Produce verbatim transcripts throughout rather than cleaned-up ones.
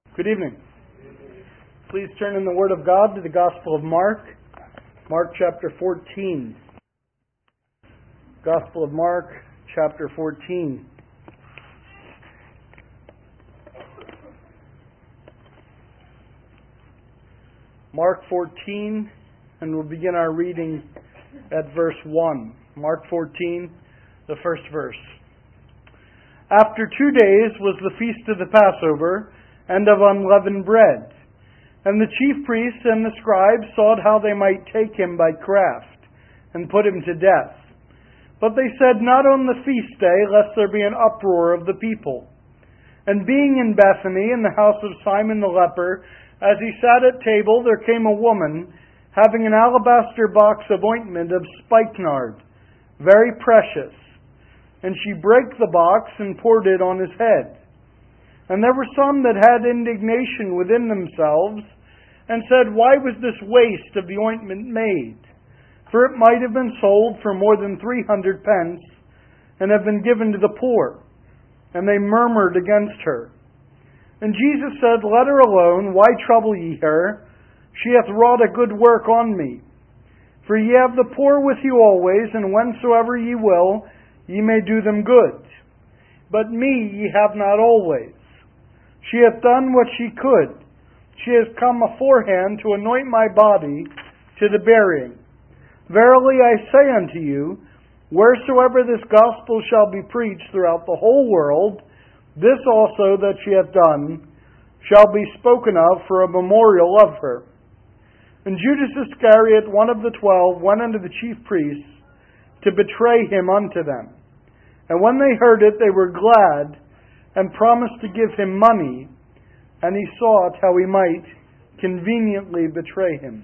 Good evening. Please turn in the Word of God to the Gospel of Mark, Mark chapter fourteen. Gospel of Mark chapter fourteen. Mark fourteen, and we'll begin our reading at verse one. Mark fourteen, the first verse. After two days was the feast of the Passover, and of unleavened bread. And the chief priests and the scribes sought how they might take him by craft, and put him to death. But they said, not on the feast day, lest there be an uproar of the people. And being in Bethany, in the house of Simon the leper, as he sat at table, there came a woman, having an alabaster box of ointment of spikenard, very precious. And she brake the box and poured it on his head. And there were some that had indignation within themselves, and said, why was this waste of the ointment made? For it might have been sold for more than three hundred pence, and have been given to the poor. And they murmured against her. And Jesus said, let her alone, why trouble ye her? She hath wrought a good work on me. For ye have the poor with you always, and whensoever ye will, ye may do them good. But me ye have not always. She hath done what she could. She has come aforehand to anoint my body to the burying. Verily I say unto you, wheresoever this gospel shall be preached throughout the whole world, this also that she hath done shall be spoken of for a memorial of her. And Judas Iscariot, one of the twelve, went unto the chief priests to betray him unto them. And when they heard it, they were glad, and promised to give him money, and he sought how he might conveniently betray him.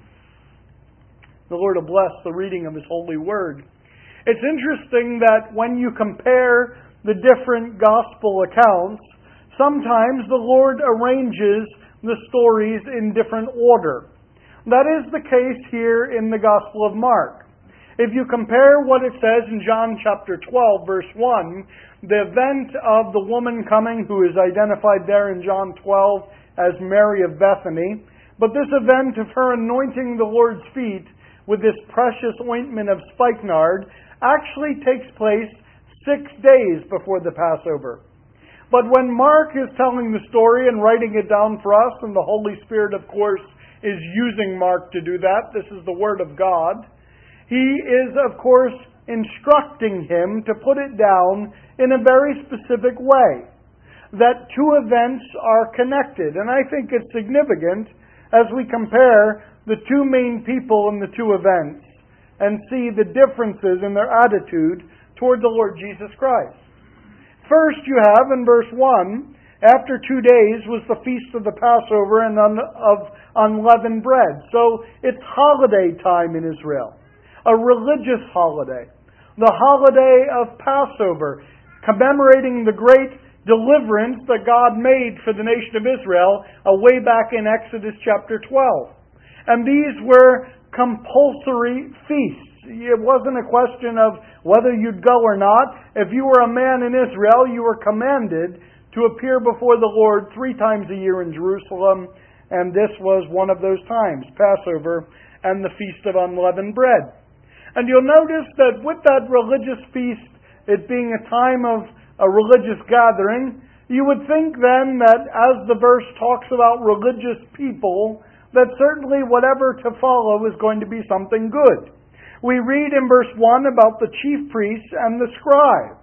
The Lord will bless the reading of His holy word. It's interesting that when you compare the different gospel accounts, sometimes the Lord arranges the stories in different order. That is the case here in the Gospel of Mark. If you compare what it says in John chapter twelve, verse one, the event of the woman coming, who is identified there in John twelve as Mary of Bethany, but this event of her anointing the Lord's feet with this precious ointment of spikenard actually takes place six days before the Passover. But when Mark is telling the story and writing it down for us, and the Holy Spirit, of course, is using Mark to do that, this is the Word of God, he is, of course, instructing him to put it down in a very specific way. That two events are connected. And I think it's significant as we compare the two main people in the two events and see the differences in their attitude toward the Lord Jesus Christ. First, you have in verse one, after two days was the feast of the Passover and of unleavened bread. So it's holiday time in Israel. A religious holiday. The holiday of Passover, commemorating the great deliverance that God made for the nation of Israel way back in Exodus chapter twelve. And these were compulsory feasts. It wasn't a question of whether you'd go or not. If you were a man in Israel, you were commanded to appear before the Lord three times a year in Jerusalem, and this was one of those times, Passover and the Feast of Unleavened Bread. And you'll notice that with that religious feast, it being a time of a religious gathering, you would think then that as the verse talks about religious people, that certainly whatever to follow is going to be something good. We read in verse one about the chief priests and the scribes.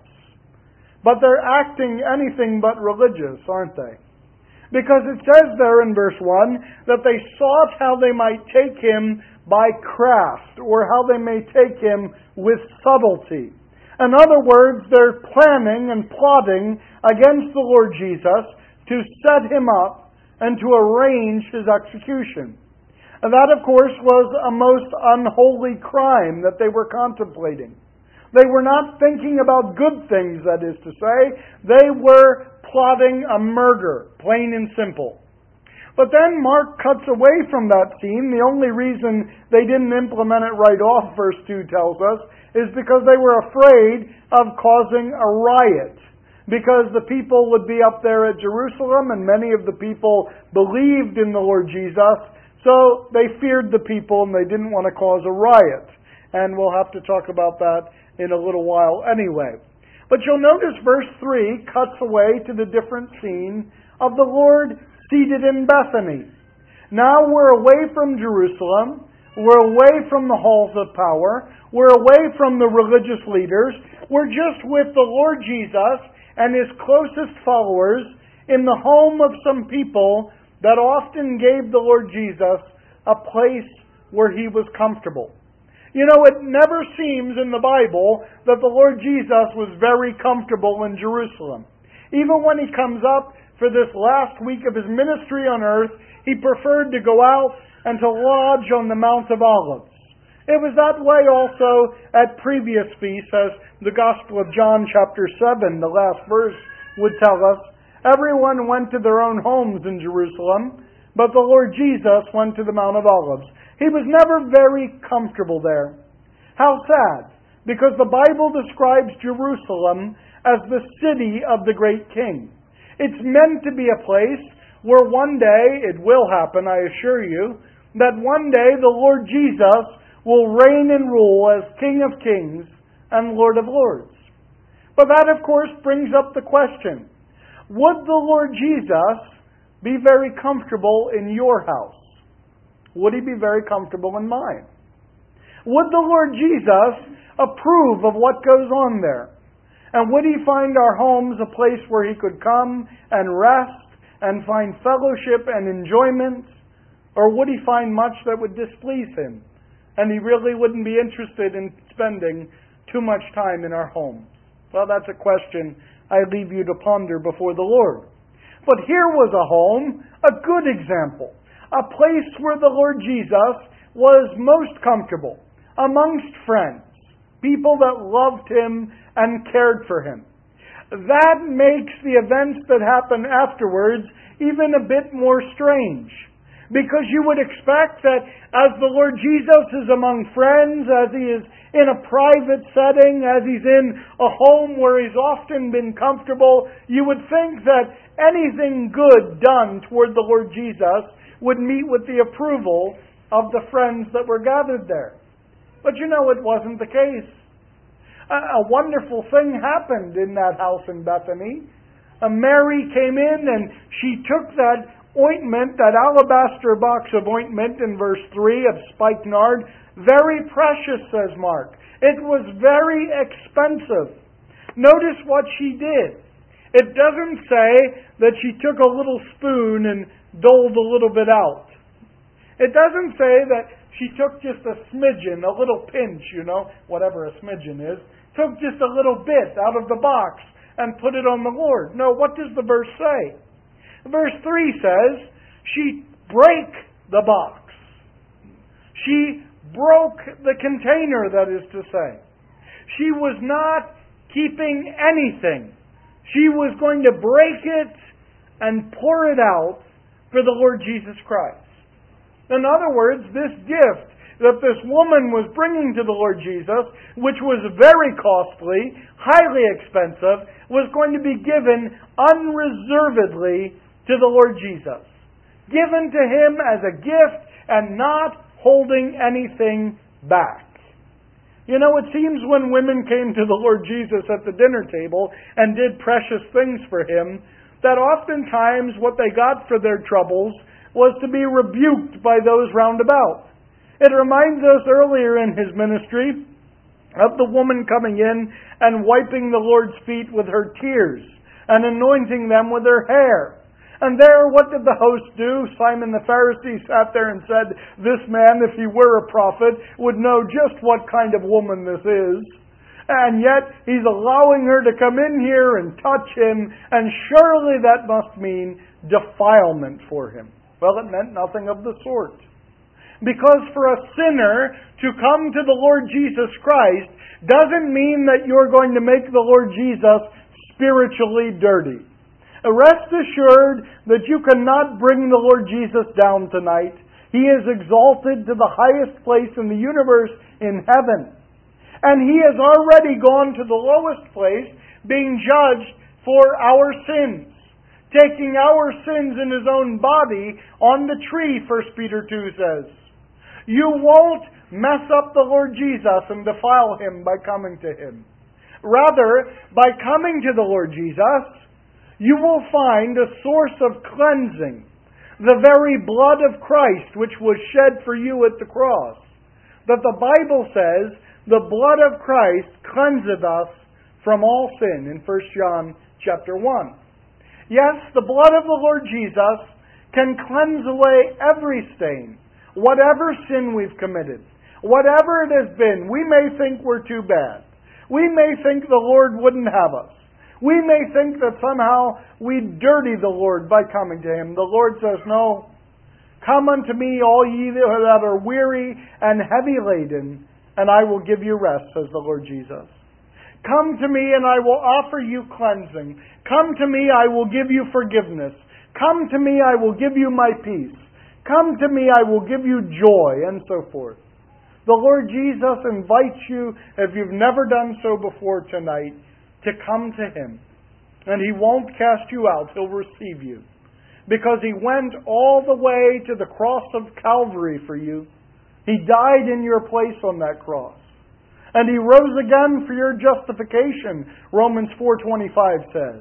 But they're acting anything but religious, aren't they? Because it says there in verse one that they sought how they might take him by craft, or how they may take him with subtlety. In other words, they're planning and plotting against the Lord Jesus to set him up and to arrange his execution. And that, of course, was a most unholy crime that they were contemplating. They were not thinking about good things, that is to say. They were plotting a murder, plain and simple. But then Mark cuts away from that scene. The only reason they didn't implement it right off, verse two tells us, is because they were afraid of causing a riot. because the people would be up there at Jerusalem, and many of the people believed in the Lord Jesus, so they feared the people and they didn't want to cause a riot. And we'll have to talk about that in a little while anyway. But you'll notice verse three cuts away to the different scene of the Lord seated in Bethany. Now we're away from Jerusalem. We're away from the halls of power. We're away from the religious leaders. We're just with the Lord Jesus and His closest followers in the home of some people that often gave the Lord Jesus a place where He was comfortable. You know, it never seems in the Bible that the Lord Jesus was very comfortable in Jerusalem. Even when He comes up for this last week of His ministry on earth, He preferred to go out and to lodge on the Mount of Olives. It was that way also at previous feasts, as the Gospel of John chapter seven, the last verse, would tell us. Everyone went to their own homes in Jerusalem, but the Lord Jesus went to the Mount of Olives. He was never very comfortable there. How sad, because the Bible describes Jerusalem as the city of the great King. It's meant to be a place where one day, it will happen, I assure you, that one day the Lord Jesus will reign and rule as King of Kings and Lord of Lords. But that, of course, brings up the question, would the Lord Jesus be very comfortable in your house? Would He be very comfortable in mine? Would the Lord Jesus approve of what goes on there? And would He find our homes a place where He could come and rest and find fellowship and enjoyment? Or would He find much that would displease Him? And He really wouldn't be interested in spending too much time in our homes. Well, that's a question I leave you to ponder before the Lord. But here was a home, a good example. A place where the Lord Jesus was most comfortable, amongst friends, people that loved Him and cared for Him. That makes the events that happen afterwards even a bit more strange. Because you would expect that as the Lord Jesus is among friends, as He is in a private setting, as He's in a home where He's often been comfortable, you would think that anything good done toward the Lord Jesus would meet with the approval of the friends that were gathered there. But you know, it wasn't the case. A, a wonderful thing happened in that house in Bethany. A Mary came in and she took that ointment, that alabaster box of ointment in verse three of spikenard, very precious, says Mark. It was very expensive. Notice what she did. It doesn't say that she took a little spoon and doled a little bit out. It doesn't say that she took just a smidgen, a little pinch, you know, whatever a smidgen is, took just a little bit out of the box and put it on the Lord. No, what does the verse say? Verse three says, she broke the box. She broke the container, that is to say. She was not keeping anything. She was going to break it and pour it out for the Lord Jesus Christ. In other words, this gift that this woman was bringing to the Lord Jesus, which was very costly, highly expensive, was going to be given unreservedly to the Lord Jesus. Given to Him as a gift and not holding anything back. You know, it seems when women came to the Lord Jesus at the dinner table and did precious things for Him, that oftentimes what they got for their troubles was to be rebuked by those round about. It reminds us earlier in His ministry of the woman coming in and wiping the Lord's feet with her tears and anointing them with her hair. And there, what did the host do? Simon the Pharisee sat there and said, this man, if he were a prophet, would know just what kind of woman this is. And yet, he's allowing her to come in here and touch him, and surely that must mean defilement for him. Well, it meant nothing of the sort. Because for a sinner to come to the Lord Jesus Christ doesn't mean that you're going to make the Lord Jesus spiritually dirty. Rest assured that you cannot bring the Lord Jesus down tonight. He is exalted to the highest place in the universe in heaven. And He has already gone to the lowest place, being judged for our sins, taking our sins in His own body on the tree, First Peter two says. You won't mess up the Lord Jesus and defile Him by coming to Him. Rather, by coming to the Lord Jesus, you will find a source of cleansing, the very blood of Christ which was shed for you at the cross. That the Bible says the blood of Christ cleanseth us from all sin in First John chapter one. Yes, the blood of the Lord Jesus can cleanse away every stain, whatever sin we've committed, whatever it has been. We may think we're too bad. We may think the Lord wouldn't have us. We may think that somehow we dirty the Lord by coming to Him. The Lord says, no, come unto me, all ye that are weary and heavy laden, and I will give you rest, says the Lord Jesus. Come to me and I will offer you cleansing. Come to me, I will give you forgiveness. Come to me, I will give you my peace. Come to me, I will give you joy, and so forth. The Lord Jesus invites you, if you've never done so before tonight, to come to Him. And He won't cast you out. He'll receive you. Because He went all the way to the cross of Calvary for you. He died in your place on that cross. And He rose again for your justification, Romans four twenty-five says.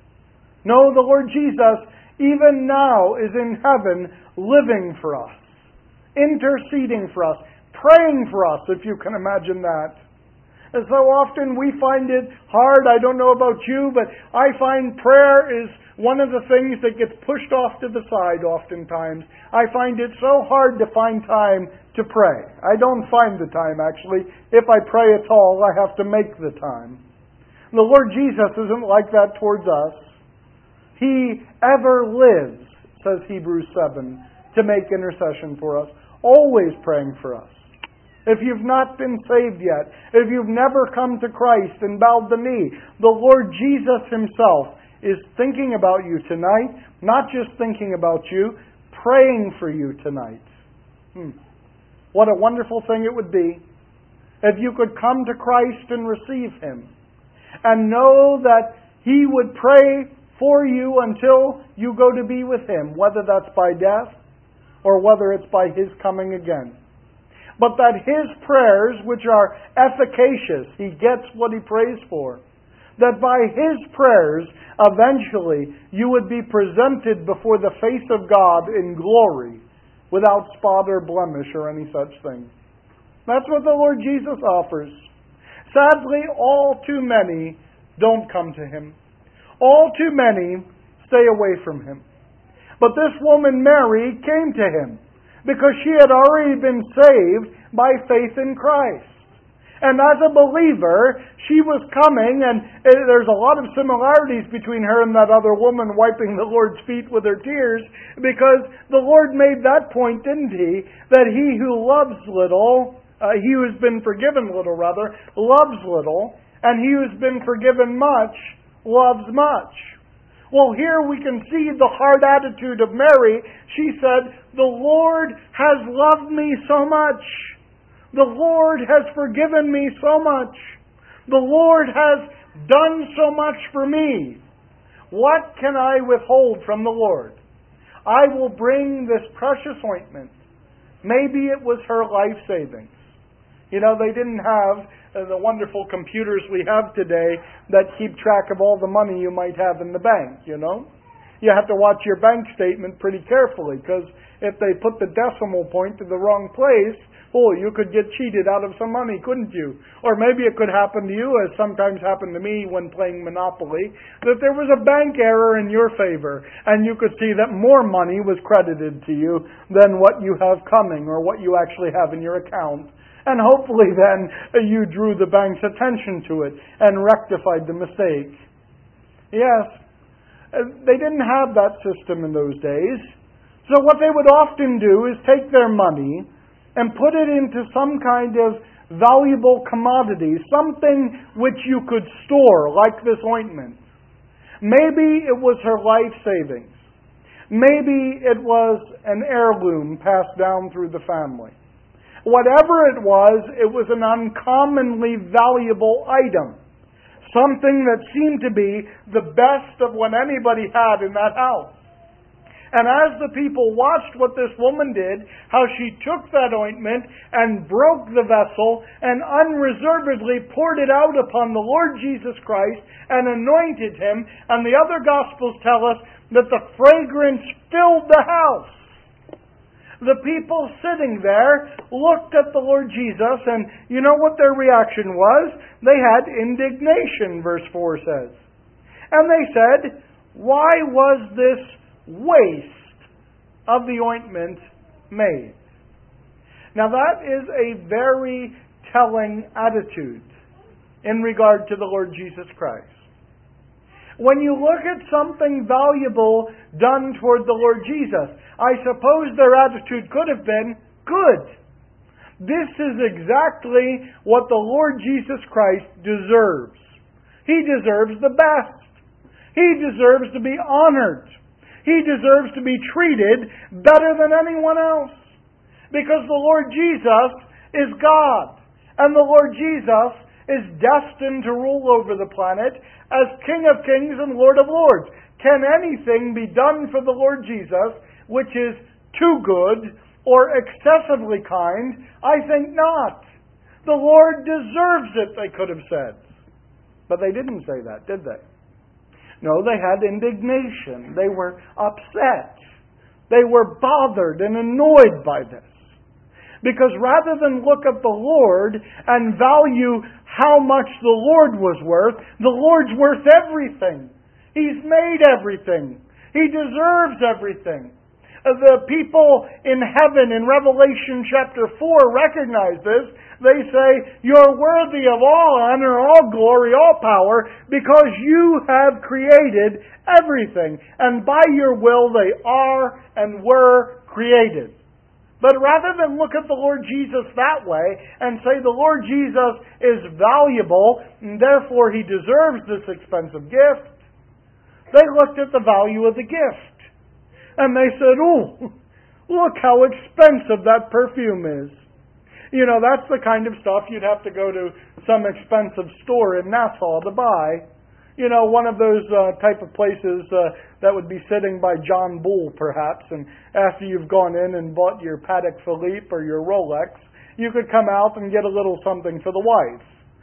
No, the Lord Jesus, even now, is in heaven living for us, interceding for us, praying for us, if you can imagine that. And so often we find it hard. I don't know about you, but I find prayer is one of the things that gets pushed off to the side oftentimes. I find it so hard to find time to pray. I don't find the time, actually. If I pray at all, I have to make the time. The Lord Jesus isn't like that towards us. He ever lives, says Hebrews seven, to make intercession for us, always praying for us. If you've not been saved yet, if you've never come to Christ and bowed the knee, the Lord Jesus Himself is thinking about you tonight, not just thinking about you, praying for you tonight. Hmm. What a wonderful thing it would be if you could come to Christ and receive Him and know that He would pray for you until you go to be with Him, whether that's by death or whether it's by His coming again. But that His prayers, which are efficacious, He gets what He prays for. That by His prayers, eventually, you would be presented before the face of God in glory, without spot or blemish or any such thing. That's what the Lord Jesus offers. Sadly, all too many don't come to Him. All too many stay away from Him. But this woman, Mary, came to Him, because she had already been saved by faith in Christ. And as a believer, she was coming, and there's a lot of similarities between her and that other woman wiping the Lord's feet with her tears, because the Lord made that point, didn't He? That he who loves little, uh, he who has been forgiven little, rather, loves little, and he who has been forgiven much, loves much. Well, here we can see the hard attitude of Mary. She said, the Lord has loved me so much. The Lord has forgiven me so much. The Lord has done so much for me. What can I withhold from the Lord? I will bring this precious ointment. Maybe it was her life savings. You know, they didn't have uh, the wonderful computers we have today that keep track of all the money you might have in the bank, you know. You have to watch your bank statement pretty carefully, because if they put the decimal point to the wrong place, oh, you could get cheated out of some money, couldn't you? Or maybe it could happen to you, as sometimes happened to me when playing Monopoly, that there was a bank error in your favor, and you could see that more money was credited to you than what you have coming, or what you actually have in your account. And hopefully then you drew the bank's attention to it and rectified the mistake. Yes, they didn't have that system in those days. So what they would often do is take their money and put it into some kind of valuable commodity, something which you could store, like this ointment. Maybe it was her life savings. Maybe it was an heirloom passed down through the family. Whatever it was, it was an uncommonly valuable item. something that seemed to be the best of what anybody had in that house. And as the people watched what this woman did, how she took that ointment and broke the vessel and unreservedly poured it out upon the Lord Jesus Christ and anointed Him, and the other Gospels tell us that the fragrance filled the house. The people sitting there looked at the Lord Jesus, and you know what their reaction was? They had indignation, verse four says. And they said, "Why was this waste of the ointment made?" Now that is a very telling attitude in regard to the Lord Jesus Christ. When you look at something valuable done toward the Lord Jesus, I suppose their attitude could have been, good. This is exactly what the Lord Jesus Christ deserves. He deserves the best. He deserves to be honored. He deserves to be treated better than anyone else. Because the Lord Jesus is God. And the Lord Jesus is destined to rule over the planet as King of Kings and Lord of Lords. Can anything be done for the Lord Jesus which is too good or excessively kind? I think not. The Lord deserves it, they could have said. But they didn't say that, did they? No, they had indignation. They were upset. They were bothered and annoyed by this. Because rather than look at the Lord and value how much the Lord was worth, the Lord's worth everything. He's made everything. He deserves everything. The people in heaven in Revelation chapter four recognize this. They say, "You're worthy of all honor, all glory, all power, because you have created everything. And by your will they are and were created." But rather than look at the Lord Jesus that way and say the Lord Jesus is valuable and therefore He deserves this expensive gift, they looked at the value of the gift. And they said, "Oh, look how expensive that perfume is." You know, that's the kind of stuff you'd have to go to some expensive store in Nassau to buy. You know, one of those uh, type of places uh, that would be sitting by John Bull, perhaps, and after you've gone in and bought your Patek Philippe or your Rolex, you could come out and get a little something for the wife.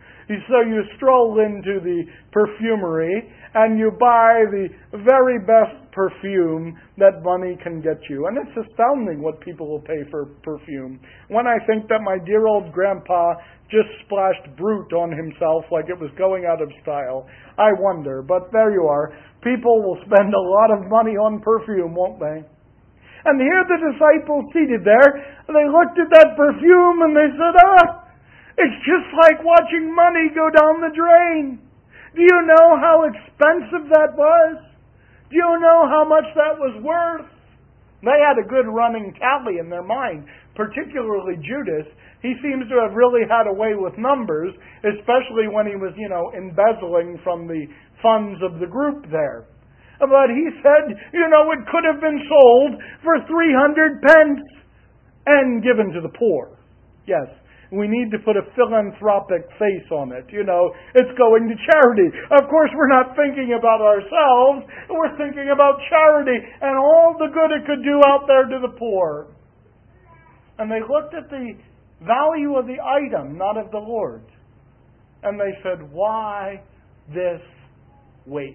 So you stroll into the perfumery and you buy the very best perfume that money can get you. And it's astounding what people will pay for perfume. When I think that my dear old grandpa just splashed Brut on himself like it was going out of style, I wonder. But there you are. People will spend a lot of money on perfume, won't they? And here the disciples seated there, they looked at that perfume and they said, "Ah, it's just like watching money go down the drain. Do you know how expensive that was? Do you know how much that was worth?" They had a good running tally in their mind, particularly Judas. He seems to have really had a way with numbers, especially when he was, you know, embezzling from the funds of the group there. But he said, you know, it could have been sold for three hundred pence and given to the poor. Yes. We need to put a philanthropic face on it. You know, it's going to charity. Of course, we're not thinking about ourselves. We're thinking about charity and all the good it could do out there to the poor. And they looked at the value of the item, not of the Lord. And they said, "Why this waste?"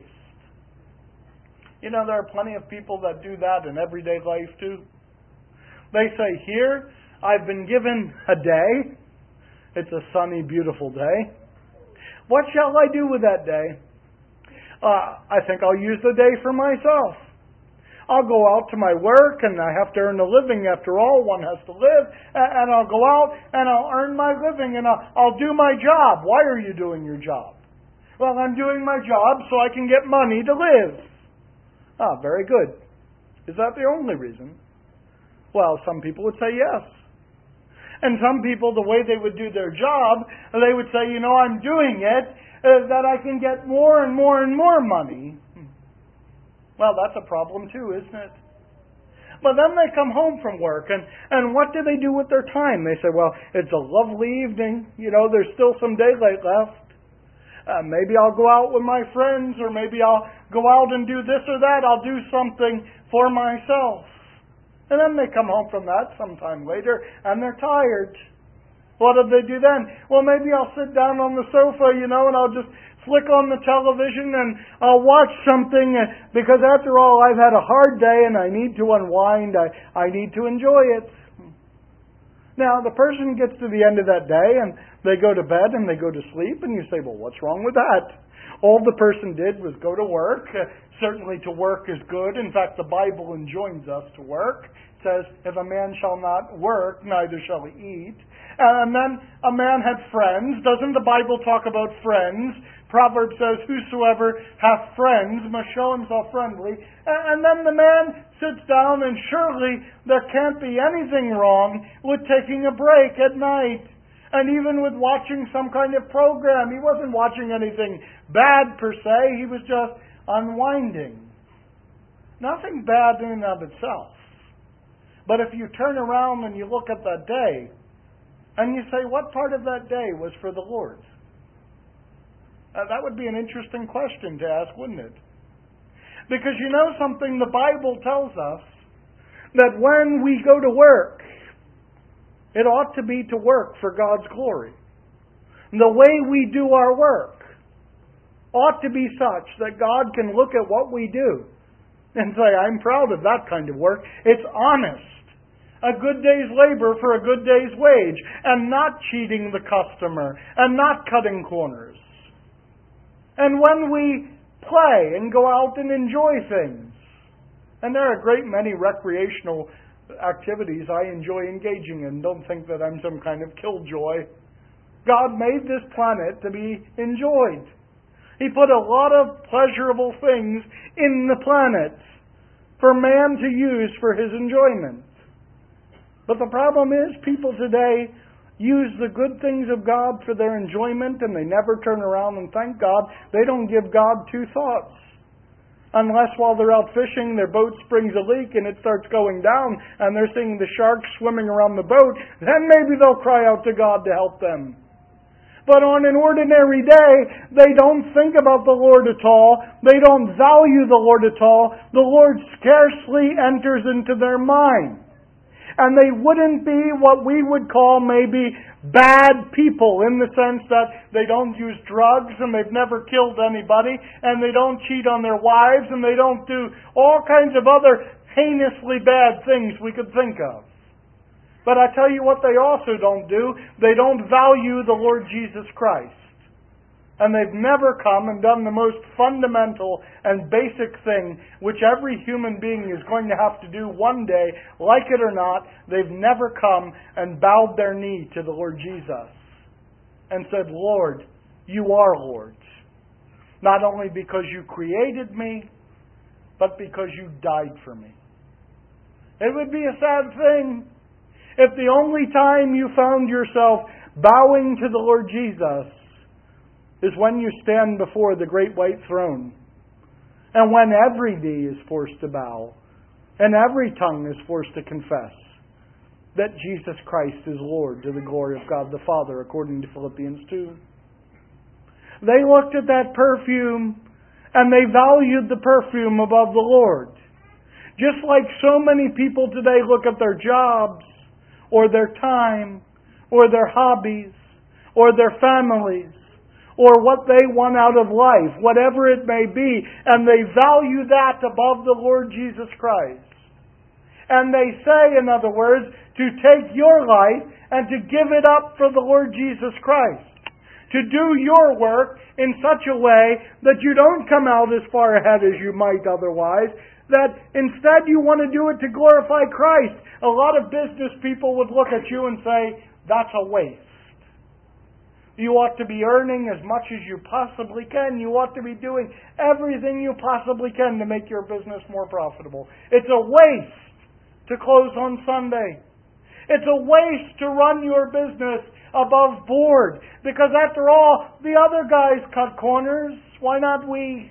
You know, there are plenty of people that do that in everyday life too. They say, "Here, I've been given a day. It's a sunny, beautiful day. What shall I do with that day? Uh, I think I'll use the day for myself. I'll go out to my work, and I have to earn a living. After all, one has to live. And I'll go out, and I'll earn my living, and I'll, I'll do my job." Why are you doing your job? "Well, I'm doing my job so I can get money to live." Ah, very good. Is that the only reason? Well, some people would say yes. And some people, the way they would do their job, they would say, you know, I'm doing it uh, that I can get more and more and more money. Well, that's a problem too, isn't it? But then they come home from work, and, and what do they do with their time? They say, well, it's a lovely evening. You know, there's still some daylight left. Uh, maybe I'll go out with my friends, or maybe I'll go out and do this or that. I'll do something for myself. And then they come home from that sometime later, and they're tired. What do they do then? Well, maybe I'll sit down on the sofa, you know, and I'll just flick on the television and I'll watch something, because after all, I've had a hard day and I need to unwind. I, I need to enjoy it. Now, the person gets to the end of that day and they go to bed and they go to sleep, and you say, well, what's wrong with that? All the person did was go to work. Uh, certainly to work is good. In fact, the Bible enjoins us to work. It says, if a man shall not work, neither shall he eat. And then a man had friends. Doesn't the Bible talk about friends? Proverbs says, whosoever hath friends must show himself friendly. And then the man sits down, and surely there can't be anything wrong with taking a break at night. And even with watching some kind of program. He wasn't watching anything bad per se. He was just unwinding. Nothing bad in and of itself. But if you turn around and you look at that day, and you say, what part of that day was for the Lord? Uh, that would be an interesting question to ask, wouldn't it? Because you know something, the Bible tells us that when we go to work, it ought to be to work for God's glory. The way we do our work ought to be such that God can look at what we do and say, I'm proud of that kind of work. It's honest. A good day's labor for a good day's wage, and not cheating the customer, and not cutting corners. And when we play and go out and enjoy things, and there are a great many recreational activities I enjoy engaging in. Don't think that I'm some kind of killjoy. God made this planet to be enjoyed. He put a lot of pleasurable things in the planet for man to use for his enjoyment. But the problem is, people today use the good things of God for their enjoyment, and they never turn around and thank God. They don't give God two thoughts. Unless while they're out fishing, their boat springs a leak and it starts going down, and they're seeing the sharks swimming around the boat, then maybe they'll cry out to God to help them. But on an ordinary day, they don't think about the Lord at all. They don't value the Lord at all. The Lord scarcely enters into their mind. And they wouldn't be what we would call maybe bad people, in the sense that they don't use drugs and they've never killed anybody, and they don't cheat on their wives, and they don't do all kinds of other heinously bad things we could think of. But I tell you what they also don't do. They don't value the Lord Jesus Christ. And they've never come and done the most fundamental and basic thing which every human being is going to have to do one day, like it or not. They've never come and bowed their knee to the Lord Jesus and said, Lord, you are Lord. Not only because you created me, but because you died for me. It would be a sad thing if the only time you found yourself bowing to the Lord Jesus is when you stand before the great white throne, and when every knee is forced to bow, and every tongue is forced to confess that Jesus Christ is Lord, to the glory of God the Father, according to Philippians two. They looked at that perfume, and they valued the perfume above the Lord. Just like so many people today look at their jobs, or their time, or their hobbies, or their families, or what they want out of life, whatever it may be, and they value that above the Lord Jesus Christ. And they say, in other words, to take your life and to give it up for the Lord Jesus Christ. To do your work in such a way that you don't come out as far ahead as you might otherwise, that instead you want to do it to glorify Christ. A lot of business people would look at you and say, that's a waste. You ought to be earning as much as you possibly can. You ought to be doing everything you possibly can to make your business more profitable. It's a waste to close on Sunday. It's a waste to run your business above board. Because after all, the other guys cut corners. Why not we?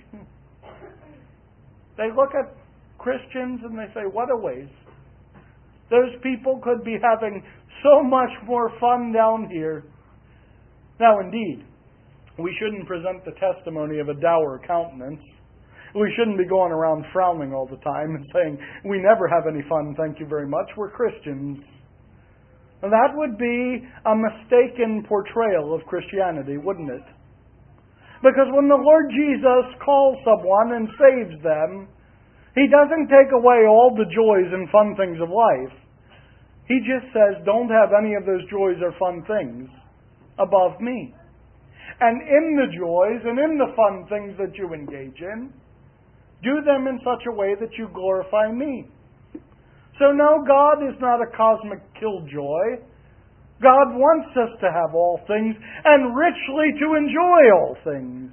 They look at Christians and they say, what a waste. Those people could be having so much more fun down here. Now, indeed, We shouldn't present the testimony of a dour countenance. We shouldn't be going around frowning all the time and saying, we never have any fun, thank you very much, we're Christians. And that would be a mistaken portrayal of Christianity, wouldn't it? Because when the Lord Jesus calls someone and saves them, He doesn't take away all the joys and fun things of life. He just says, don't have any of those joys or fun things above me. And in the joys and in the fun things that you engage in, do them in such a way that you glorify me. So no, God is not a cosmic killjoy. God wants us to have all things and richly to enjoy all things.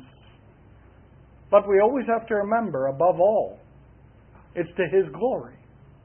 But we always have to remember, above all, it's to His glory.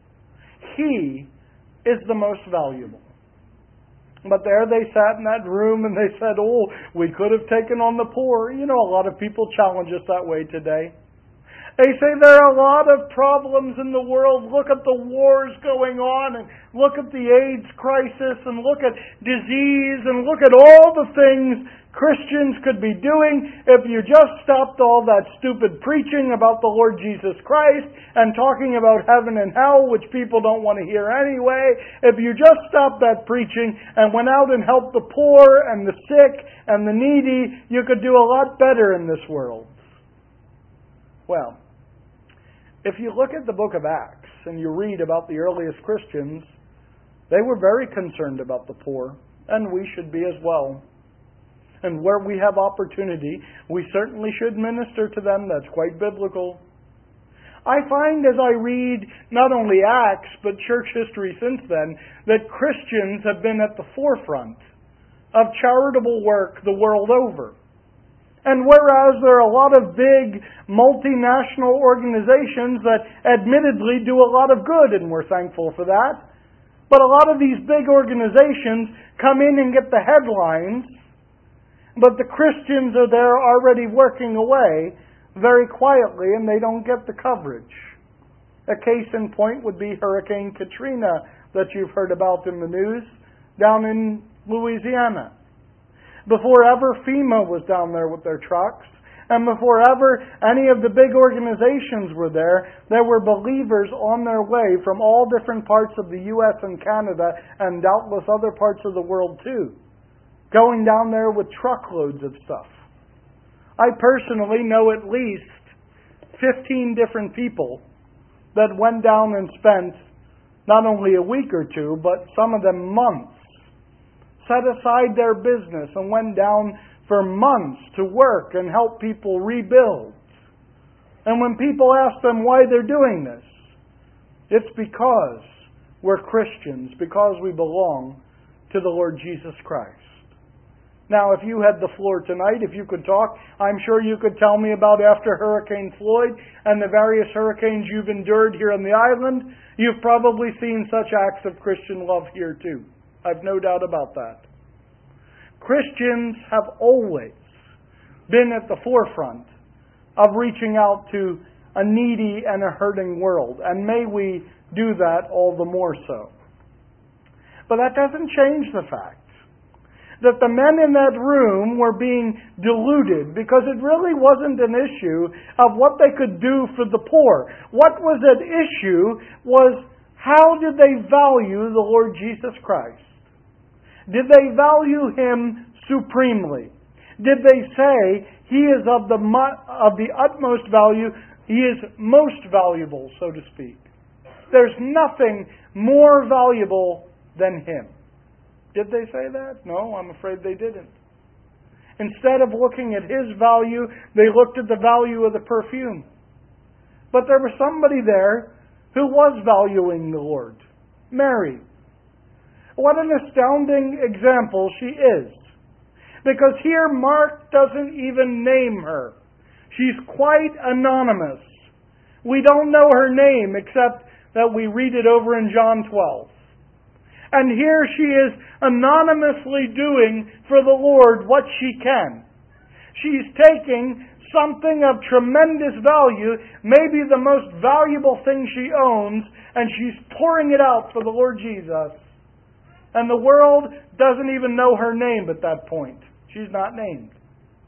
He is the most valuable. But there they sat in that room and they said, oh, we could have taken on the poor. You know, a lot of people challenge us that way today. They say there are a lot of problems in the world. Look at the wars going on, and look at the AIDS crisis, and look at disease, and look at all the things Christians could be doing if you just stopped all that stupid preaching about the Lord Jesus Christ and talking about heaven and hell, which people don't want to hear anyway. If you just stopped that preaching and went out and helped the poor and the sick and the needy, you could do a lot better in this world. Well, if you look at the book of Acts and you read about the earliest Christians, they were very concerned about the poor, and we should be as well. And where we have opportunity, we certainly should minister to them. That's quite biblical. I find as I read not only Acts, but church history since then, that Christians have been at the forefront of charitable work the world over. And whereas there are a lot of big multinational organizations that admittedly do a lot of good, and we're thankful for that, but a lot of these big organizations come in and get the headlines, but the Christians are there already working away very quietly, and they don't get the coverage. A case in point would be Hurricane Katrina that you've heard about in the news down in Louisiana. Before ever FEMA was down there with their trucks, and before ever any of the big organizations were there, there were believers on their way from all different parts of the U S and Canada, and doubtless other parts of the world too, going down there with truckloads of stuff. I personally know at least fifteen different people that went down and spent not only a week or two, but some of them months, set aside their business and went down for months to work and help people rebuild. And when people ask them why they're doing this, it's because we're Christians, because we belong to the Lord Jesus Christ. Now, if you had the floor tonight, if you could talk, I'm sure you could tell me about after Hurricane Floyd and the various hurricanes you've endured here on the island. You've probably seen such acts of Christian love here too. I've no doubt about that. Christians have always been at the forefront of reaching out to a needy and a hurting world, and may we do that all the more so. But that doesn't change the fact that the men in that room were being deluded, because it really wasn't an issue of what they could do for the poor. What was at issue was, how did they value the Lord Jesus Christ? Did they value Him supremely? Did they say He is of the of the utmost value, He is most valuable, so to speak? There's nothing more valuable than Him. Did they say that? No, I'm afraid they didn't. Instead of looking at His value, they looked at the value of the perfume. But there was somebody there who was valuing the Lord. Mary. What an astounding example she is. Because here Mark doesn't even name her. She's quite anonymous. We don't know her name except that we read it over in John twelve. And here she is anonymously doing for the Lord what she can. She's taking something of tremendous value, maybe the most valuable thing she owns, and she's pouring it out for the Lord Jesus. And the world doesn't even know her name at that point. She's not named.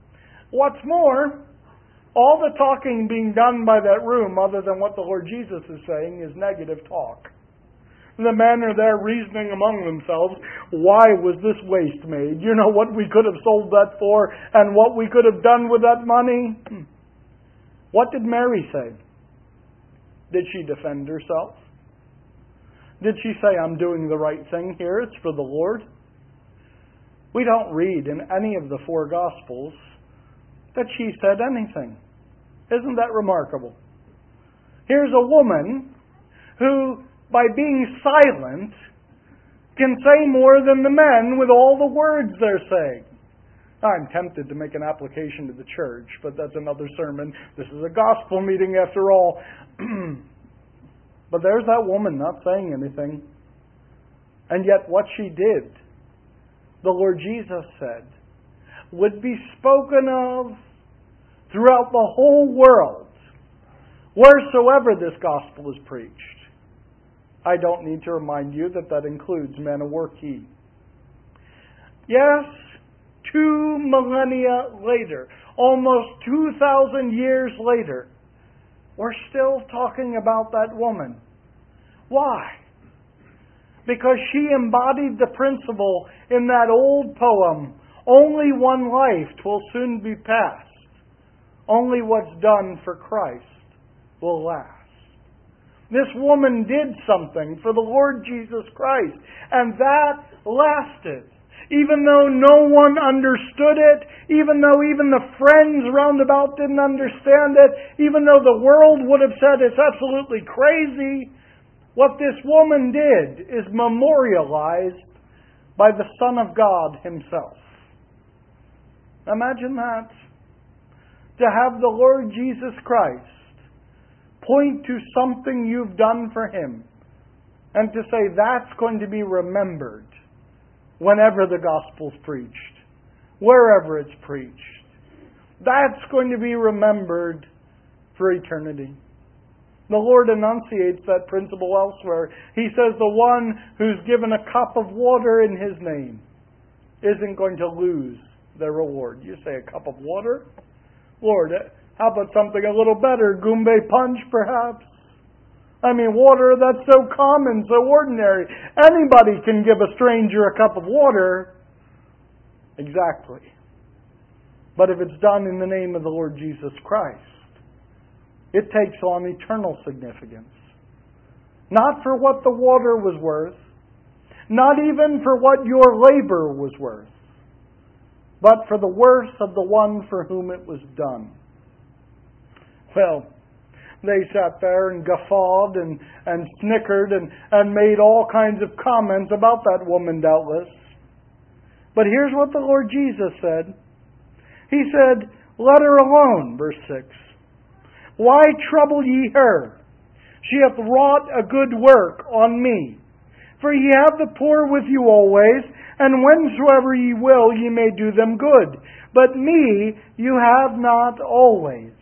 What's more, all the talking being done by that room, other than what the Lord Jesus is saying, is negative talk. The men are there reasoning among themselves, why was this waste made? You know what we could have sold that for and what we could have done with that money? What did Mary say? Did she defend herself? Did she say, I'm doing the right thing here, it's for the Lord? We don't read in any of the four Gospels that she said anything. Isn't that remarkable? Here's a woman who, by being silent, can say more than the men with all the words they're saying. I'm tempted to make an application to the church, but that's another sermon. This is a gospel meeting after all. But there's that woman not saying anything. And yet what she did, the Lord Jesus said, would be spoken of throughout the whole world, wheresoever this gospel is preached. I don't need to remind you that that includes Maniwaki. Yes, two millennia later, almost two thousand years later, we're still talking about that woman. Why? Because she embodied the principle in that old poem, only one life 'twill soon be past. Only what's done for Christ will last. This woman did something for the Lord Jesus Christ, and that lasted. Even though no one understood it, even though even the friends round about didn't understand it, even though the world would have said it's absolutely crazy, what this woman did is memorialized by the Son of God Himself. Imagine that. To have the Lord Jesus Christ point to something you've done for Him and to say that's going to be remembered whenever the gospel's preached, wherever it's preached. That's going to be remembered for eternity. The Lord enunciates that principle elsewhere. He says the one who's given a cup of water in His name isn't going to lose their reward. You say, a cup of water? Lord, how about something a little better? Goombay punch, perhaps? I mean, water, that's so common, so ordinary. Anybody can give a stranger a cup of water. Exactly. But if it's done in the name of the Lord Jesus Christ, it takes on eternal significance. Not for what the water was worth, not even for what your labor was worth, but for the worth of the one for whom it was done. Well, they sat there and guffawed and, and snickered and, and made all kinds of comments about that woman, doubtless. But here's what the Lord Jesus said. He said, let her alone, verse six. Why trouble ye her? She hath wrought a good work on me. For ye have the poor with you always, and whensoever ye will ye may do them good. But me you have not always.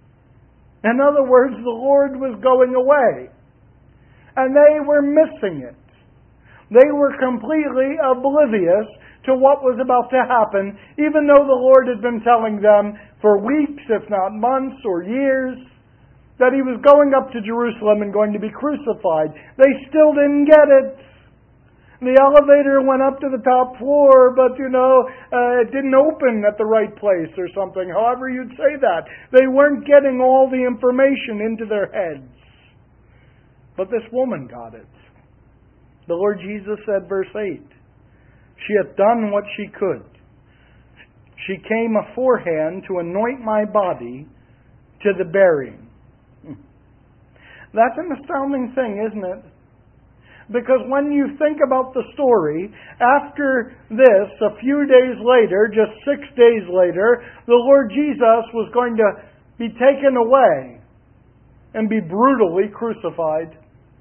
In other words, the Lord was going away. And they were missing it. They were completely oblivious to what was about to happen, even though the Lord had been telling them for weeks, if not months or years, that He was going up to Jerusalem and going to be crucified. They still didn't get it. The elevator went up to the top floor, but, you know, uh, it didn't open at the right place or something, however you'd say that. They weren't getting all the information into their heads. But this woman got it. The Lord Jesus said, verse eight, she hath done what she could. She came aforehand to anoint my body to the burying. That's an astounding thing, isn't it? Because when you think about the story, after this, a few days later, just six days later, the Lord Jesus was going to be taken away and be brutally crucified.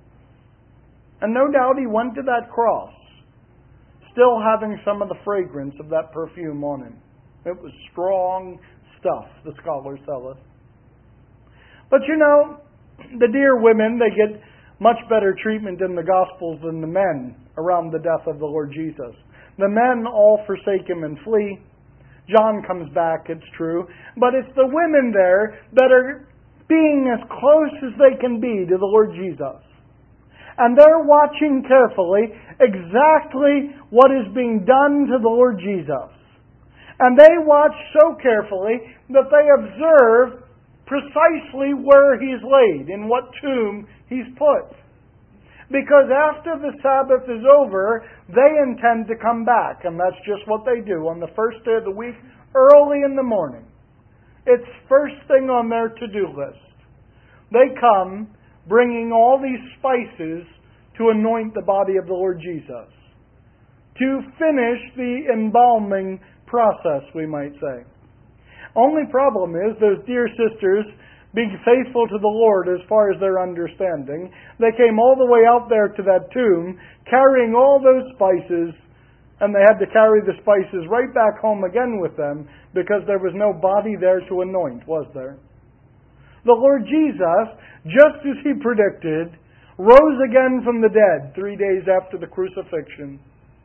And no doubt He went to that cross, still having some of the fragrance of that perfume on Him. It was strong stuff, the scholars tell us. But you know, the dear women, they get much better treatment in the Gospels than the men around the death of the Lord Jesus. The men all forsake Him and flee. John comes back, it's true. But it's the women there that are being as close as they can be to the Lord Jesus. And they're watching carefully exactly what is being done to the Lord Jesus. And they watch so carefully that they observe precisely where He's laid, in what tomb He's put. Because after the Sabbath is over, they intend to come back. And that's just what they do on the first day of the week, early in the morning. It's first thing on their to-do list. They come bringing all these spices to anoint the body of the Lord Jesus. To finish the embalming process, we might say. Only problem is, those dear sisters, being faithful to the Lord as far as their understanding, they came all the way out there to that tomb, carrying all those spices, and they had to carry the spices right back home again with them, because there was no body there to anoint, was there? The Lord Jesus, just as He predicted, rose again from the dead three days after the crucifixion.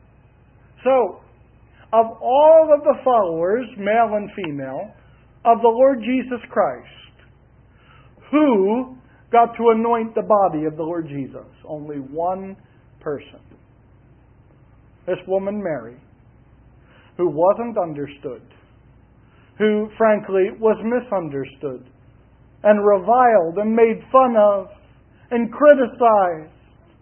So, of all of the followers, male and female, of the Lord Jesus Christ, who got to anoint the body of the Lord Jesus? Only one person. This woman, Mary, who wasn't understood, who, frankly, was misunderstood, and reviled and made fun of and criticized.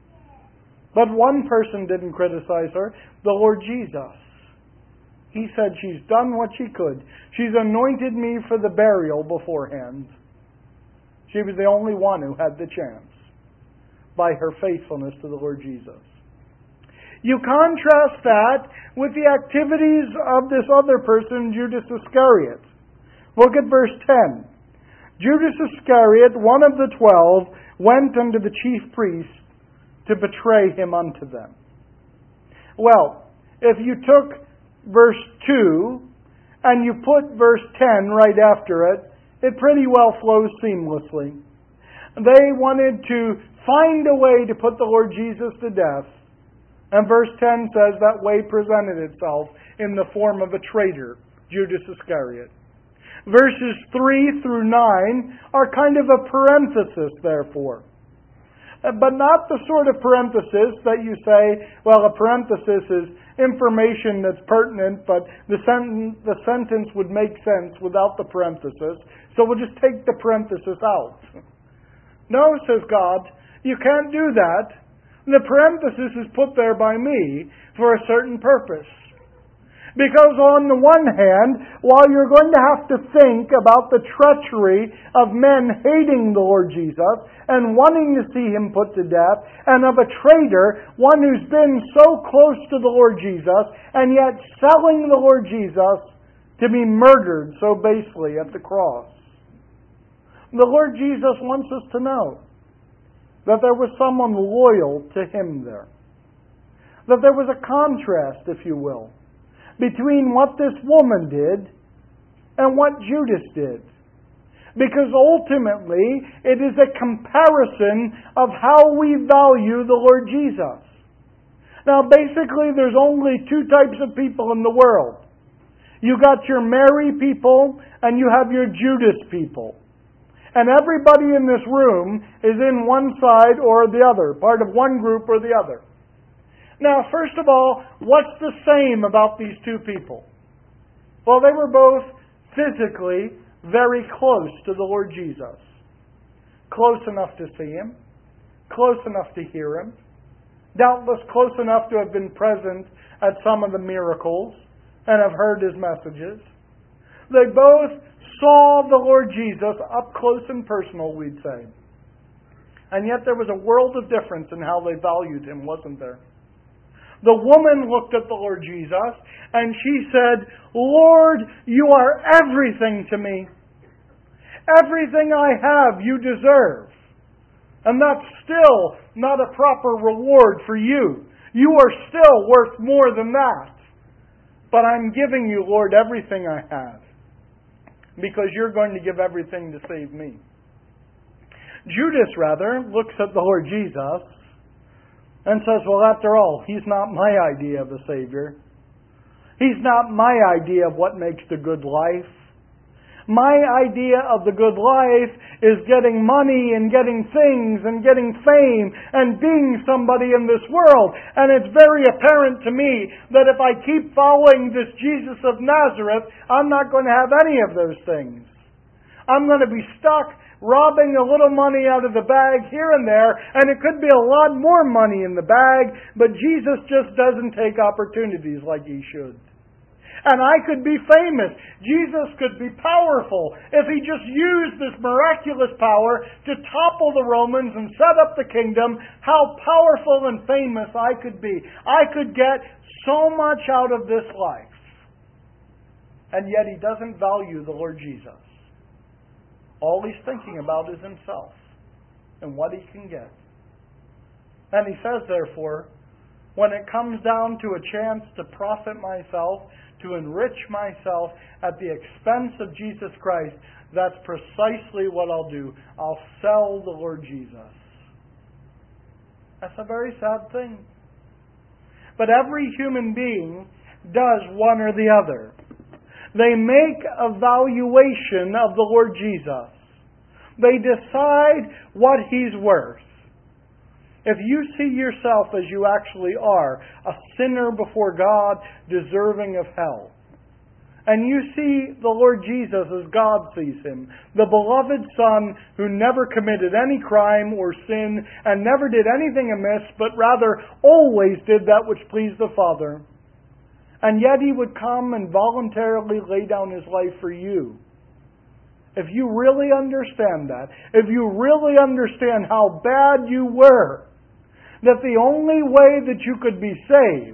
But one person didn't criticize her, the Lord Jesus. He said she's done what she could. She's anointed me for the burial beforehand. She was the only one who had the chance by her faithfulness to the Lord Jesus. You contrast that with the activities of this other person, Judas Iscariot. Look at verse ten. Judas Iscariot, one of the twelve, went unto the chief priests to betray him unto them. Well, if you took verse two and you put verse ten right after it, it pretty well flows seamlessly. They wanted to find a way to put the Lord Jesus to death. And verse ten says that way presented itself in the form of a traitor, Judas Iscariot. Verses three through nine are kind of a parenthesis, therefore. But not the sort of parenthesis that you say, well, a parenthesis is information that's pertinent, but the sentence, the sentence would make sense without the parenthesis, so we'll just take the parenthesis out. No, says God, you can't do that. The parenthesis is put there by me for a certain purpose. Because on the one hand, while you're going to have to think about the treachery of men hating the Lord Jesus and wanting to see Him put to death, and of a traitor, one who's been so close to the Lord Jesus and yet selling the Lord Jesus to be murdered so basely at the cross. The Lord Jesus wants us to know that there was someone loyal to Him there. That there was a contrast, if you will, between what this woman did and what Judas did. Because ultimately, it is a comparison of how we value the Lord Jesus. Now, basically, there's only two types of people in the world. You got your Mary people and you have your Judas people. And everybody in this room is in one side or the other, part of one group or the other. Now, first of all, what's the same about these two people? Well, they were both physically very close to the Lord Jesus. Close enough to see Him. Close enough to hear Him. Doubtless close enough to have been present at some of the miracles and have heard His messages. They both saw the Lord Jesus up close and personal, we'd say. And yet there was a world of difference in how they valued Him, wasn't there? The woman looked at the Lord Jesus and she said, Lord, you are everything to me. Everything I have, you deserve. And that's still not a proper reward for you. You are still worth more than that. But I'm giving you, Lord, everything I have, because you're going to give everything to save me. Judas, rather, looks at the Lord Jesus and says, well, after all, He's not my idea of a Savior. He's not my idea of what makes the good life. My idea of the good life is getting money and getting things and getting fame and being somebody in this world. And it's very apparent to me that if I keep following this Jesus of Nazareth, I'm not going to have any of those things. I'm going to be stuck robbing a little money out of the bag here and there, and it could be a lot more money in the bag, but Jesus just doesn't take opportunities like He should. And I could be famous. Jesus could be powerful if He just used this miraculous power to topple the Romans and set up the kingdom. How powerful and famous I could be. I could get so much out of this life. And yet He doesn't value the Lord Jesus. All He's thinking about is Himself and what He can get. And He says, therefore, when it comes down to a chance to profit myself, to enrich myself at the expense of Jesus Christ, that's precisely what I'll do. I'll sell the Lord Jesus. That's a very sad thing. But every human being does one or the other. They make a valuation of the Lord Jesus. They decide what He's worth. If you see yourself as you actually are, a sinner before God, deserving of hell, and you see the Lord Jesus as God sees Him, the beloved Son who never committed any crime or sin and never did anything amiss, but rather always did that which pleased the Father, and yet He would come and voluntarily lay down His life for you. If you really understand that, if you really understand how bad you were, that the only way that you could be saved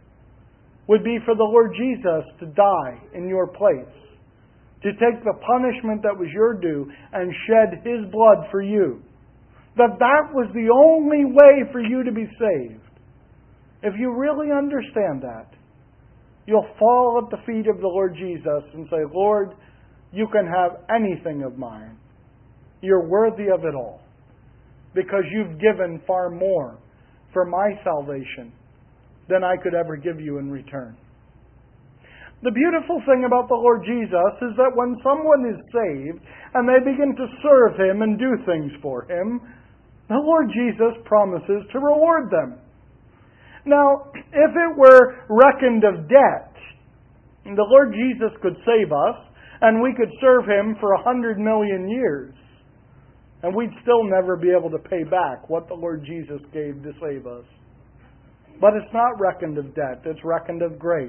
would be for the Lord Jesus to die in your place, to take the punishment that was your due and shed His blood for you, that that was the only way for you to be saved. If you really understand that, you'll fall at the feet of the Lord Jesus and say, Lord, you can have anything of mine. You're worthy of it all, because you've given far more for my salvation than I could ever give you in return. The beautiful thing about the Lord Jesus is that when someone is saved and they begin to serve Him and do things for Him, the Lord Jesus promises to reward them. Now, if it were reckoned of debt, the Lord Jesus could save us and we could serve Him for a hundred million years, and we'd still never be able to pay back what the Lord Jesus gave to save us. But it's not reckoned of debt, it's reckoned of grace.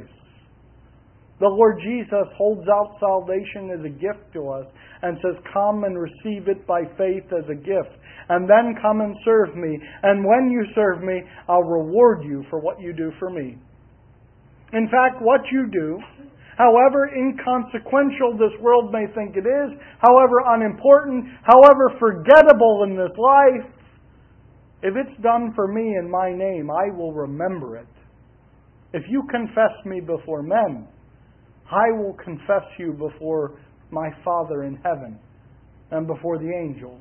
The Lord Jesus holds out salvation as a gift to us and says, come and receive it by faith as a gift, and then come and serve me. And when you serve me, I'll reward you for what you do for me. In fact, what you do, however inconsequential this world may think it is, however unimportant, however forgettable in this life, if it's done for me in my name, I will remember it. If you confess me before men, I will confess you before my Father in heaven and before the angels.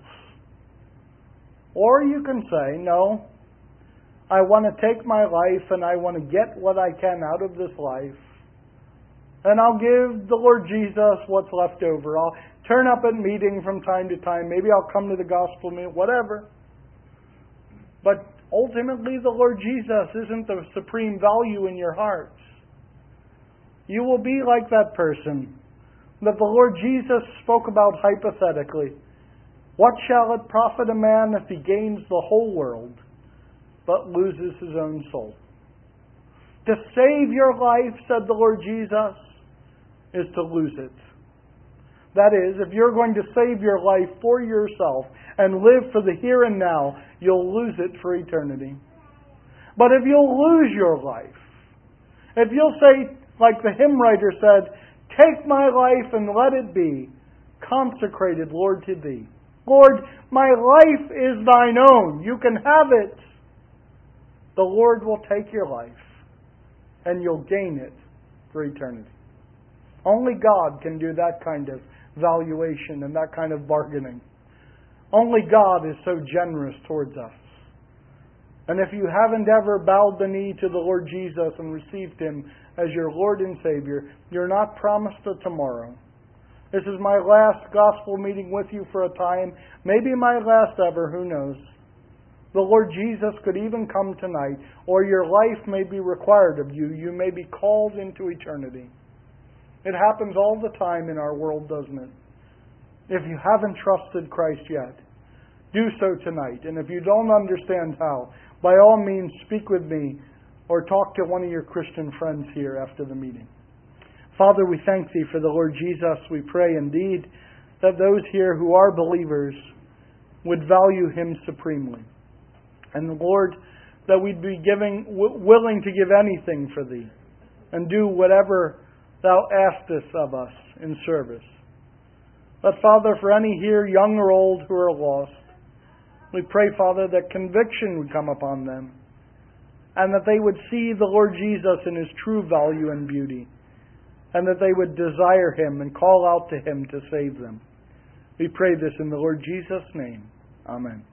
Or you can say, no, I want to take my life and I want to get what I can out of this life, and I'll give the Lord Jesus what's left over. I'll turn up at meeting from time to time. Maybe I'll come to the gospel meeting, whatever. But ultimately, the Lord Jesus isn't the supreme value in your hearts. You will be like that person that the Lord Jesus spoke about hypothetically. What shall it profit a man if he gains the whole world, but loses his own soul? To save your life, said the Lord Jesus, is to lose it. That is, if you're going to save your life for yourself and live for the here and now, you'll lose it for eternity. But if you'll lose your life, if you'll say, like the hymn writer said, take my life and let it be consecrated, Lord, to Thee. Lord, my life is Thine own. You can have it. The Lord will take your life and you'll gain it for eternity. Only God can do that kind of valuation and that kind of bargaining. Only God is so generous towards us. And if you haven't ever bowed the knee to the Lord Jesus and received Him, as your Lord and Savior, you're not promised a tomorrow. This is my last gospel meeting with you for a time, maybe my last ever, who knows. The Lord Jesus could even come tonight, or your life may be required of you. You may be called into eternity. It happens all the time in our world, doesn't it? If you haven't trusted Christ yet, do so tonight. And if you don't understand how, by all means speak with me or talk to one of your Christian friends here after the meeting. Father, we thank Thee for the Lord Jesus. We pray indeed that those here who are believers would value Him supremely. And Lord, that we'd be giving, w- willing to give anything for Thee and do whatever Thou askest of us in service. But Father, for any here, young or old, who are lost, we pray, Father, that conviction would come upon them and that they would see the Lord Jesus in His true value and beauty, and that they would desire Him and call out to Him to save them. We pray this in the Lord Jesus' name. Amen.